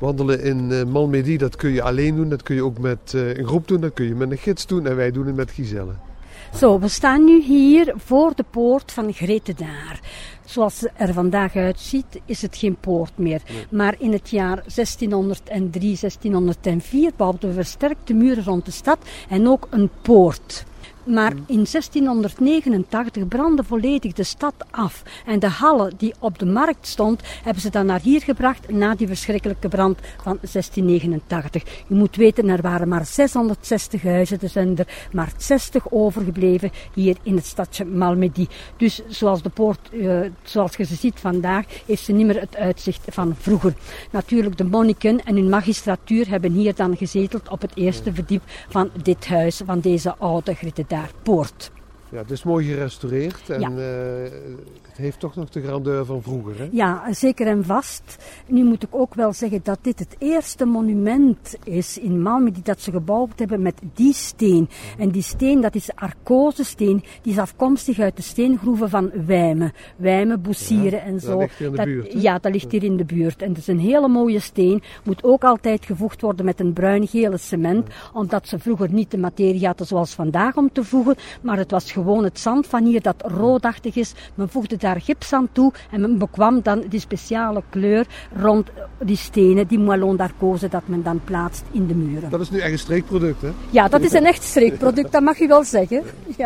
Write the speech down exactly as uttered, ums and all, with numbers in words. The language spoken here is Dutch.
Wandelen in uh, Malmedy, dat kun je alleen doen. Dat kun je ook met uh, een groep doen. Dat kun je met een gids doen. En wij doen het met Giselle. Zo, we staan nu hier voor de poort van Gretedaar. Zoals het er vandaag uitziet, is het geen poort meer. Nee. Maar in het jaar zestienhonderddrie, zestienhonderdvier bouwden we versterkte muren rond de stad en ook een poort. Maar in zestienhonderdnegenentachtig brandde volledig de stad af. En de halle die op de markt stond, hebben ze dan naar hier gebracht na die verschrikkelijke brand van zestien negenentachtig. Je moet weten, er waren maar zeshonderdzestig huizen, er zijn er maar zestig overgebleven hier in het stadje Malmedy. Dus zoals de poort, uh, zoals je ze ziet vandaag, heeft ze niet meer het uitzicht van vroeger. Natuurlijk, de monniken en hun magistratuur hebben hier dan gezeteld op het eerste verdiep van dit huis, van deze oude Gretedaar. Poort. Ja, het is mooi gerestaureerd en ja. uh, het heeft toch nog de grandeur van vroeger, hè? Ja, zeker en vast. Nu moet ik ook wel zeggen dat dit het eerste monument is in Malmedy dat ze gebouwd hebben met die steen. En die steen, dat is arkozesteen, die is afkomstig uit de steengroeven van Wijmen. Wijmen, Boessieren ja, en zo. Dat ligt hier in de dat, buurt, hè? Ja, dat ligt hier in de buurt. En het is een hele mooie steen. Moet ook altijd gevoegd worden met een bruin-gele cement, ja. Omdat ze vroeger niet de materie hadden zoals vandaag om te voegen, maar het was gewoon het zand van hier dat roodachtig is. Men voegde daar gips aan toe en men bekwam dan die speciale kleur rond die stenen, die moellon d'arcose dat men dan plaatst in de muren. Dat is nu echt een streekproduct, hè? Ja, dat is een echt streekproduct, dat mag je wel zeggen. Ja.